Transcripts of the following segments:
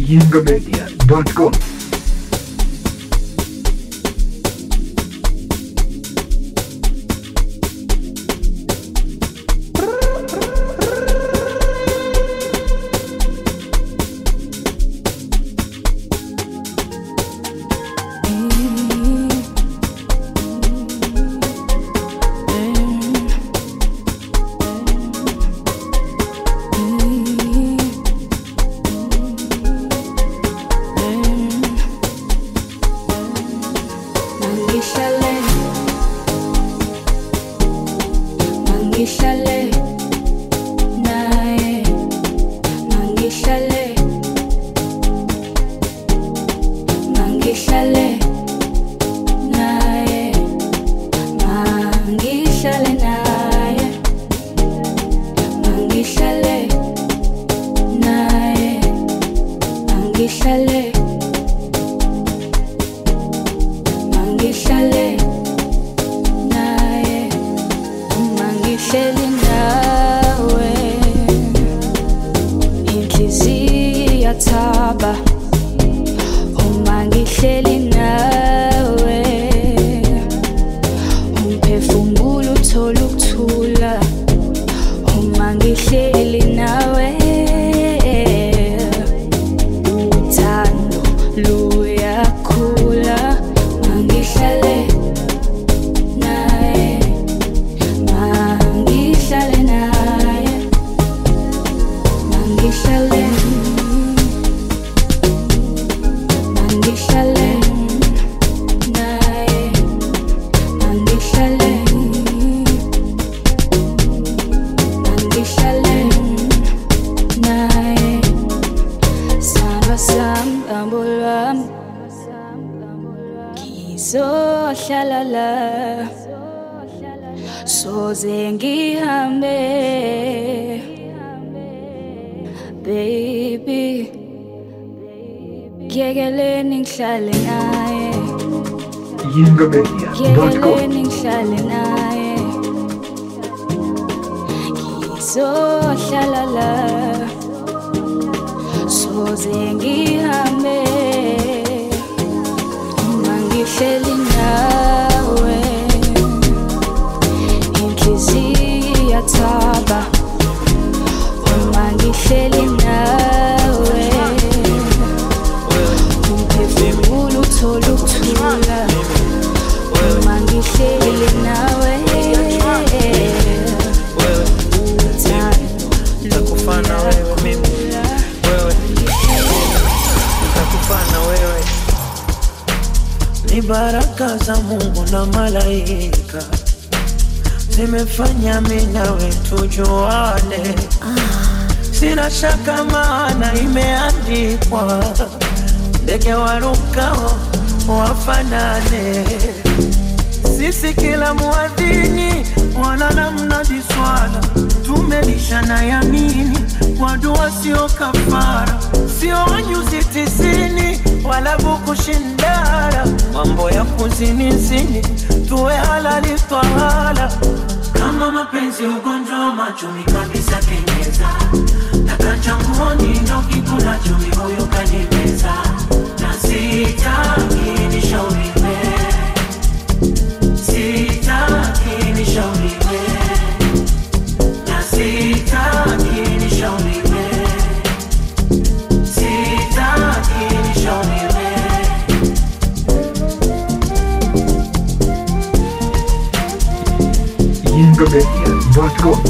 YingaMedia.com. Baby, yekeleni ngihlale naye. YingaMedia.com. Ngihlale naye. Ngizohlala la. Soze ngihambe. Uma ngihleli nawe. Inhliziyo iyathaba. Uma ngihleli nawe. Umphefumulo uthola ukuthula. Uma ngihleli nawe. Nitakufana wewe mimi, wewe nitakufana wewe. Ni baraka za Mungu na malaika zimefanya mimi nawe tujuane. Sina shaka maana imeandikwa, ndege warukao wafanane. Sisi kila muadhini wala namna diswala, tumelishana yamini kwa dua sio kafara, sio nyuzi 90 wala buku shindara. Mambo ya kuzini tuwe halali twala. Kama mapenzi ugonjwa machumi kabisa kenyeza, taka nguoni ndo kikula chumi huyo kanimeza. Na sitaki nishauriwe, sitaki nishauriwe, na sitaki nishauriwe, sitaki nishauriwe. YingaMedia.com.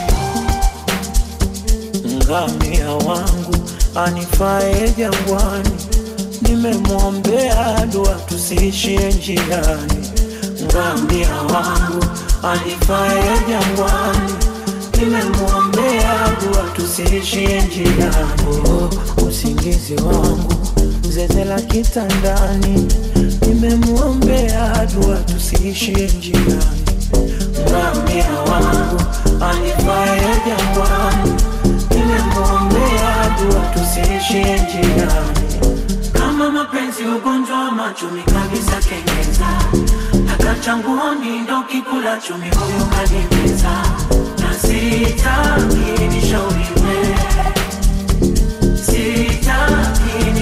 Ngamia wangu anifae jangwani, nimemwombea dua tusiishie njiani. Ngamia wangu anifae jangwani, nimemwombea dua tusiishie njiani. Oh, usingizi wangu zeze la kitandani, nimemwombea dua tusiishie njiani. Ngamia wangu anifae jangwani, nimemwombea dua tusiishie njiani. Kama mapenzi ugonjwa machumi kabisa kenyeza, taka nguoni ndo kikula chumi huyo kanimeza. Na sitaki nishauriwe, sitaki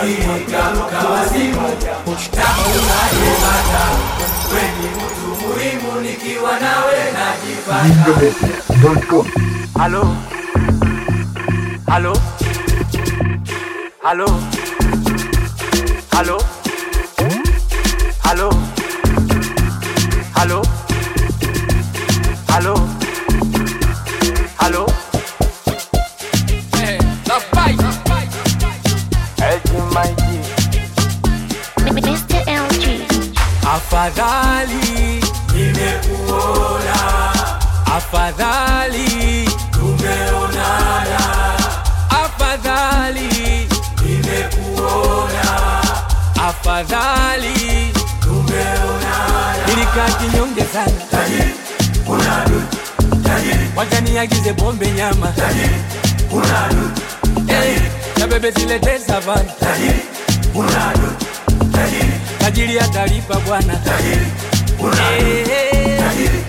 akili karuka wazimu, takulaje bata, weni mtu muhimu nikiwa nawe najipata. Halo, halo, halo, halo, halo, halo, halo, halo. Mr. LG. Afadhali nimekuona, afadhali tumeonana, afadhali nimekuona, afadhali tumeonana. Nilikaa kinyonge sana, tajiri unadu, tajiri wacha niagize bombe nyama, tajiri unadu, tajiri na bebe zilete savana, tajiri unadu, tajiri tajiri atalipa bwana, tajiri unadu, tajiri.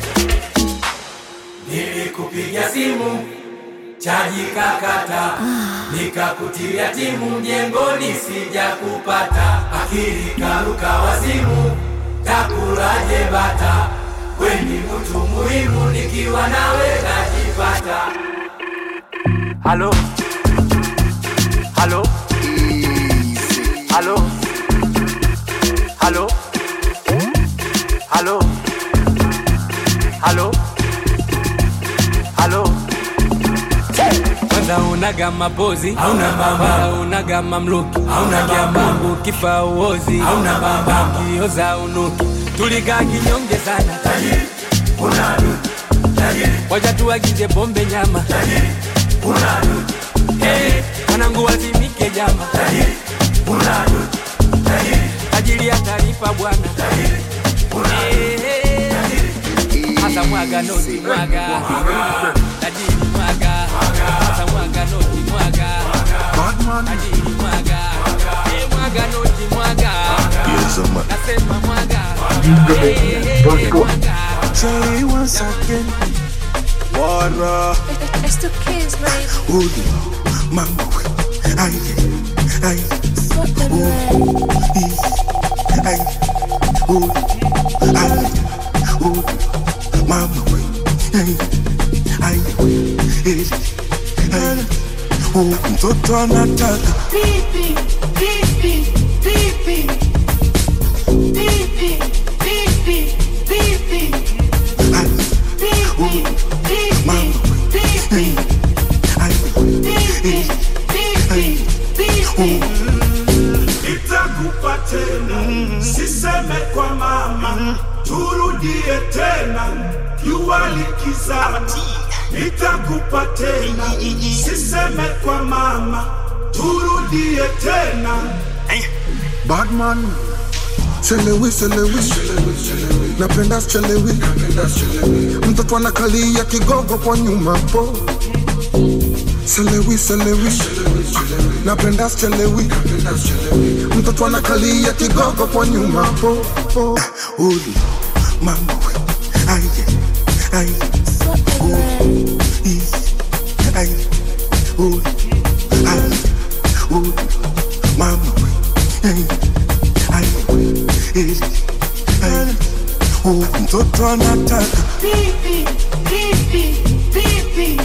Nilikupigia simu chaji kakata, nikakutia timu mjengoni sija kupata, akili karuka wazimu, takulaje bata, weni mtu muhimu nikiwa nawe najipata. Halo, halo, halo, halo, halo, halo, halo. Kwanza unaga mapozi, hauna bamba, unaga mamluki, hauna jambo, kifa uozi, hauna bamba, kioza unuki. Tulikaa kinyonge sana, tajiri unadu, tajiri wacha tuagize bombe nyama, tajiri unadu, mwanangu wazimike jama, tajiri unadu, tajiri tajiri atalipa bwana, tajiri unadu, tajiri hasa mwaga noti mwaga, tajiri mwaga, hasa mwaga noti mwaga, tajiri mwaga, mwaga noti mwaga, nasema mwaga, mwaga. Say once again, water. It's the kids, baby. Udi, mama, ay, ay, What the ay, udi, ay, udi, mama, ay, ay, ay, mtoto anataka Pipi, pipi, pipi, pipi, pipi, pipi, ay, pipi, mama, pipi, ay, pipi, pipi, pipi. Nitakupa tena, siseme kwa mama, turudie tena, jua likizama. Nitakupa tena, siseme kwa mama, turudie tena. Badman, chelewi, napenda chelewi, mtoto anakalia kigogo kwa nyuma po. Chelewi, napenda chelewi, mtoto anakalia kigogo kwa nyuma po. Udi, mama, ay, ay, udi, ay, udi, ay, udi, mama, ay, ay, ay, mtoto anataka Pipi, pipi, pipi,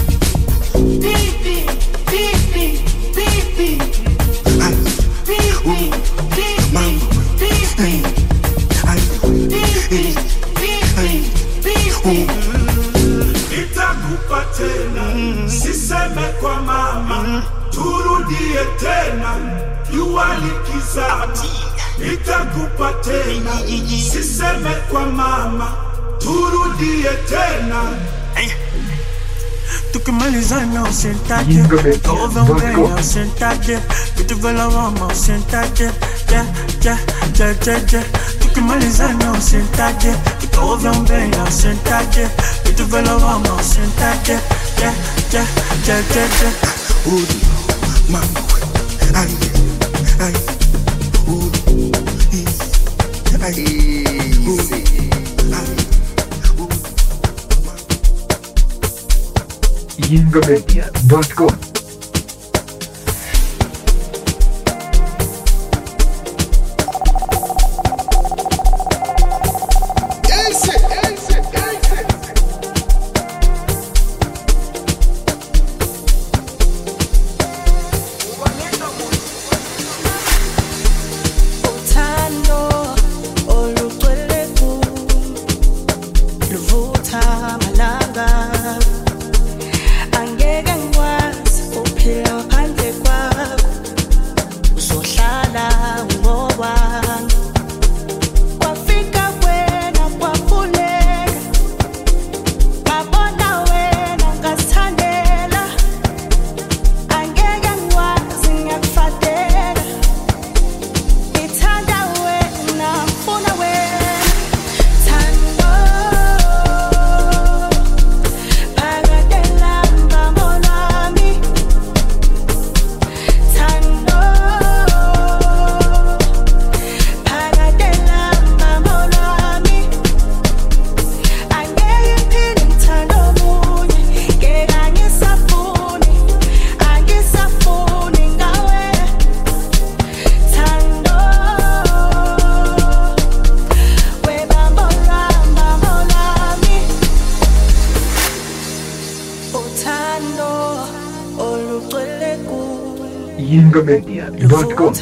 pipi, pipi, pipi, ay, pipi, mama, pipi, ay, pipi, pipi, pipi. Nitakupa tena, siseme kwa mama, turudie tena, jua likizama. Nitakupa tena, siseme kwa mama, turudie tena. Tukimalizana usentate, over mbele usentate, vitu vya lawama usentate, tukimalizana usentate, over mbele usentate, vitu vya lawama usentate, udi, mama, ay, ay, udi, ay, udi, ay. Yingomedia.com Ingame.com.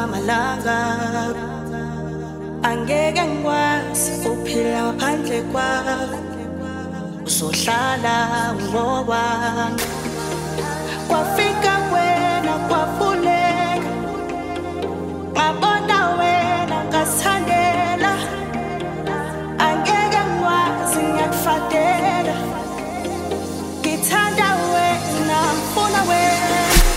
Angeke ngikwazi ukuphila ngaphandle kwakho, uzohlala ngoba kwafika wena kwavuleka, ngabona wena ngasithandela, angeke ngikwazi ngiyakufadela, ngithanda wena ngifuna wena.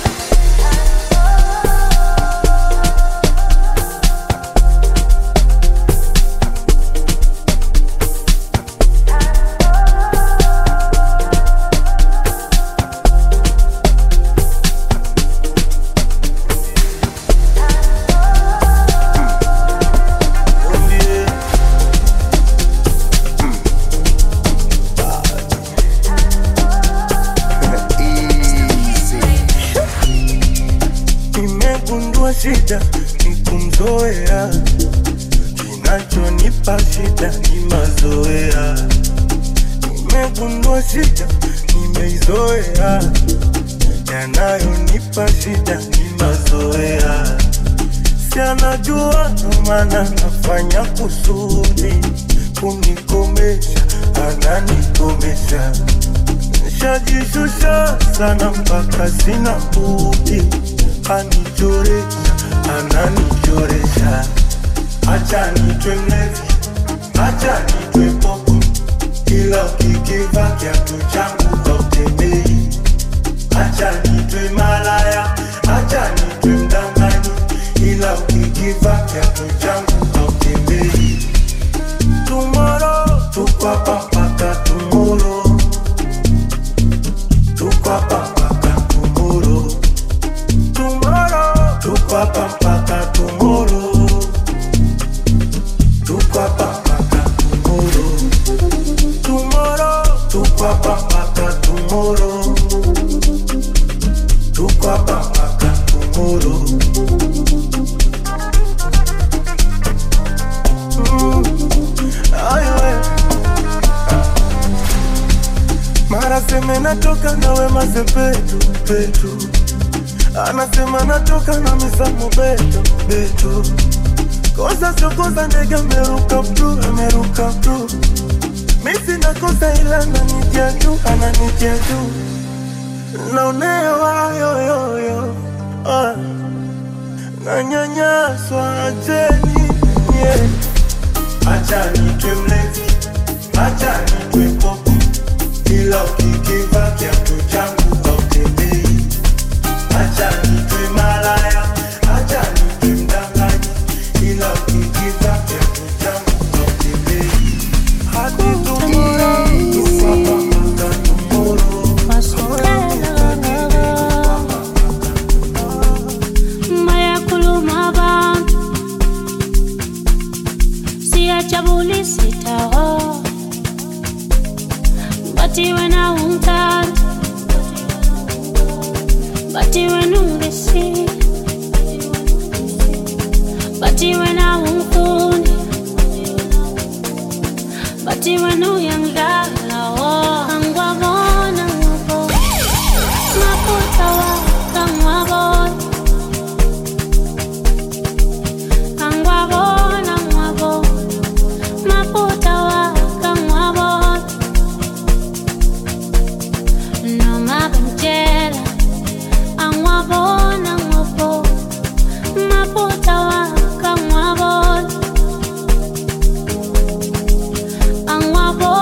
Shida ni kumzoea, kinachonipa shida ni mazoea. Nimegundua shida nimeizoea, yanayonipa shida ni mazoea. Si anajua ndo maana nafanya kusudi kunikomesha, ananikomesha. Nishajishusha sana mpaka sina budi, anichoresha, ananichoresha. Acha nitwe mlevi, acha nitwe popo, kila ukikiva kiatu changu hautembei. Acha nitwe malaya, acha nitwe mdanganyi, ila ukikiva kiatu changu hautembei. Tomorrow, tukwapa mpaka tomorrow, tukwapa mpaka tomorrow. Tukwapa mpaka tomorrow, tukwapa mpaka tomorrow. Tomorrow, tukwapa mpaka tomorrow, tukwapa mpaka tomorrow. Mara seme natoka nawe mazepetu petu, anasema natoka na misamo beto. Kosa sio kosa, ndege ameruka bru. Misi na kosa ila ananitia juu. Naonewa yo. Nanyanyaswa ajeni, yeah. Acha nitwe mlevi, acha nitwe popo, ila ukikiva kiatu changu hautembei. Acha nitwe malaya, acha nitwe mdanganyi, ila ukikiva kiatu changu hautembei. Hadi tomorrow, tukwapa mpaka tomorrow. Maya kuluma bantu, siyajabulisa ho, bati wena ungithanda, bati wena ungisi, bati wena ungifuni, bati wena uyangidlala ho. Angwabona ngabo, maphutha wakho angwabona, angwabona ngwabona, maphutha wakho angwabona. Noma bantshela angwabona ngwabona, maphutha wakho angwabona, angwabona.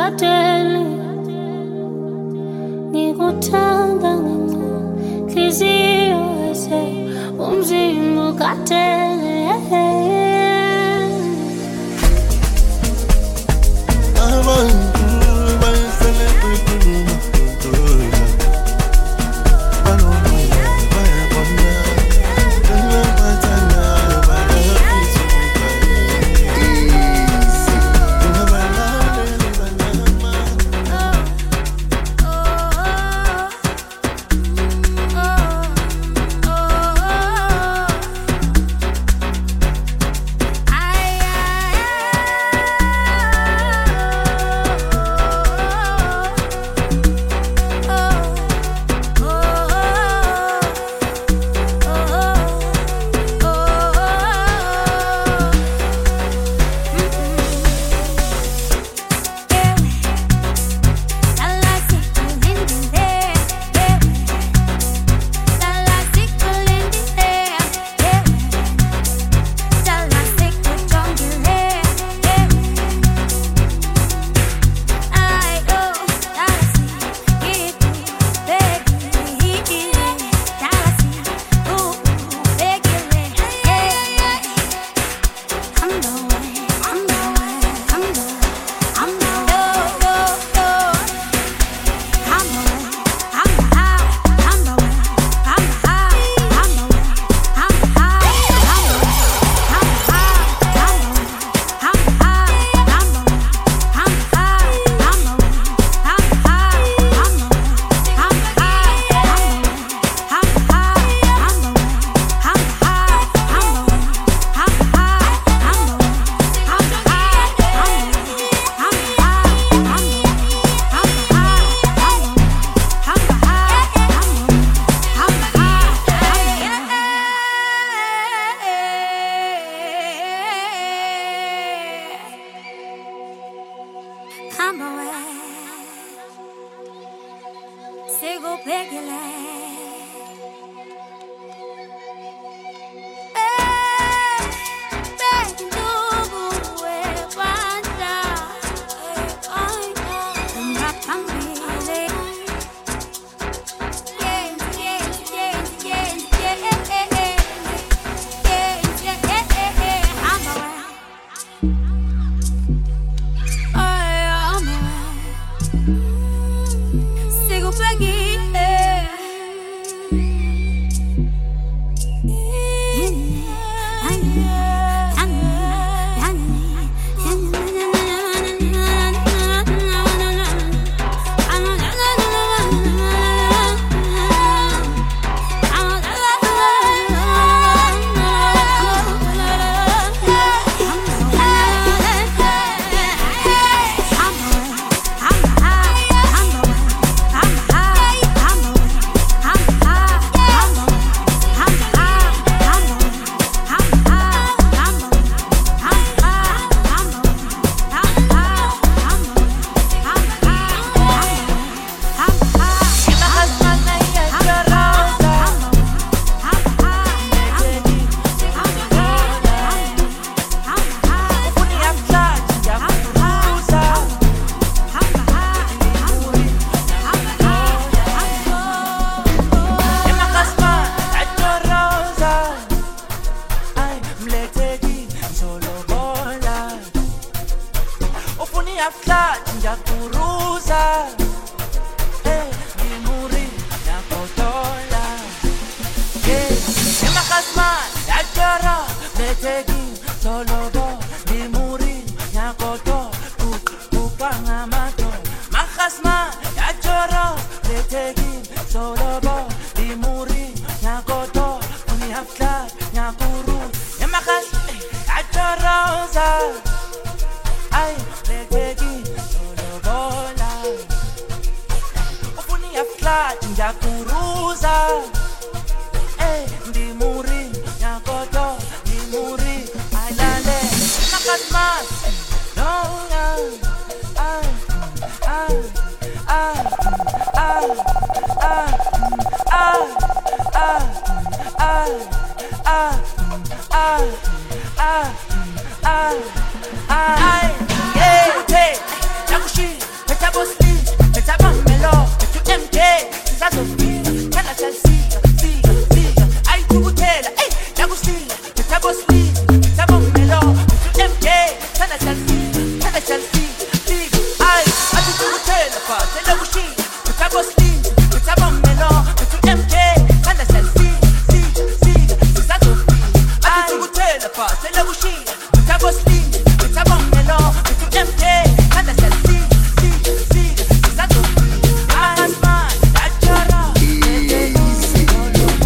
ungateli ngikuthanda ngenhliziyo ese umzimba ukateli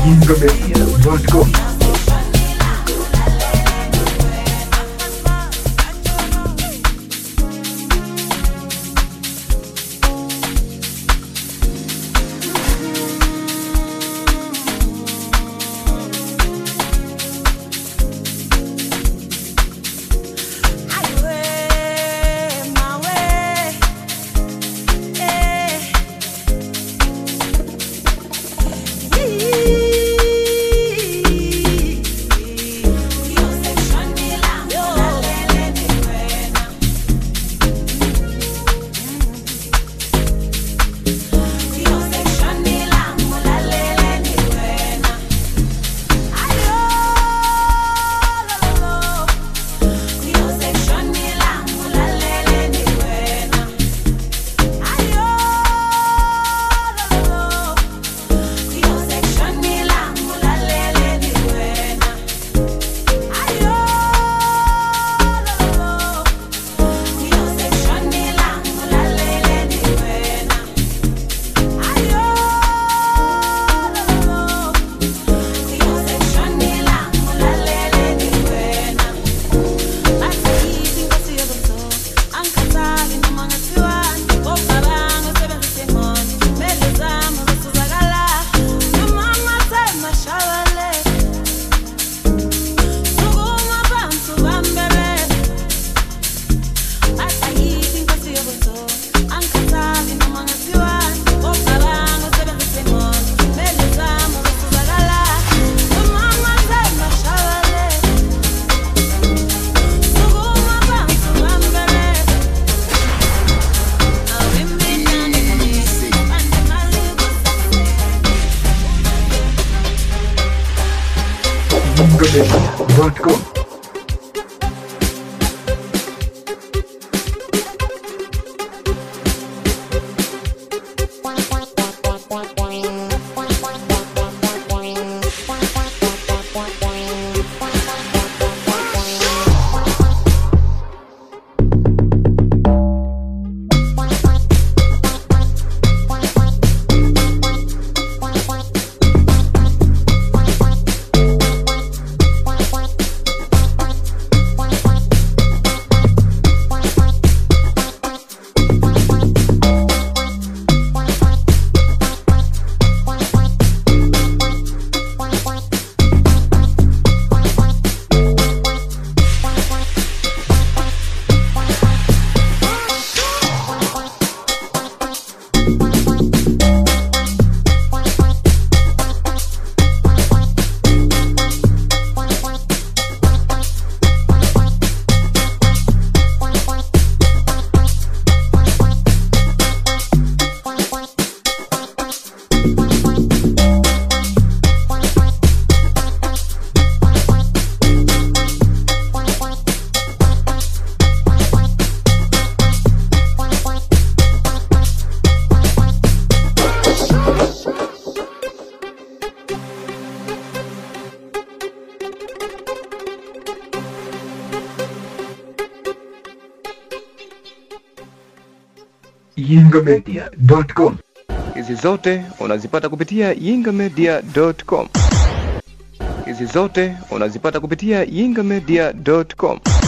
YingaMedia.com. YingaMedia.com. YingaMedia.com. Hizi zote unazipata kupitia YingaMedia.com. Hizi zote unazipata kupitia YingaMedia.com.